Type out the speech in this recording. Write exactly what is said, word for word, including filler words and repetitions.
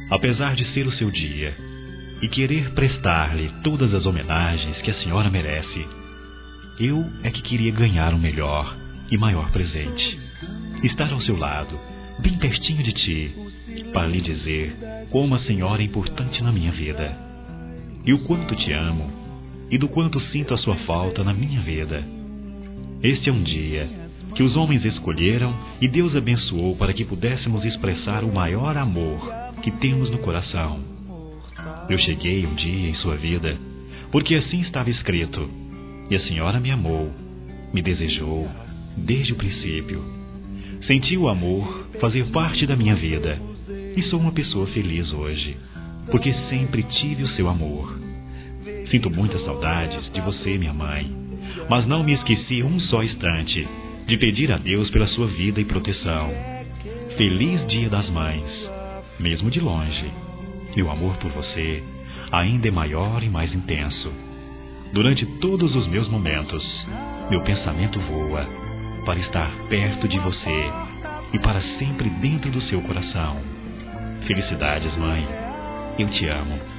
apesar de ser o seu dia e querer prestar-lhe todas as homenagens que a senhora merece, eu é que queria ganhar um melhor e maior presente. Estar ao seu lado, bem pertinho de ti, para lhe dizer como a senhora é importante na minha vida, e o quanto te amo, e do quanto sinto a sua falta na minha vida. Este é um dia que os homens escolheram e Deus abençoou para que pudéssemos expressar o maior amor que temos no coração. Eu cheguei um dia em sua vida porque assim estava escrito, e a senhora me amou, me desejou desde o princípio. Senti o amor fazer parte da minha vida e sou uma pessoa feliz hoje, porque sempre tive o seu amor. Sinto muitas saudades de você, minha mãe, mas não me esqueci um só instante de pedir a Deus pela sua vida e proteção. Feliz Dia das Mães, mesmo de longe. Meu amor por você ainda é maior e mais intenso. Durante todos os meus momentos, meu pensamento voa para estar perto de você e para sempre dentro do seu coração. Felicidades, mãe. Eu te amo.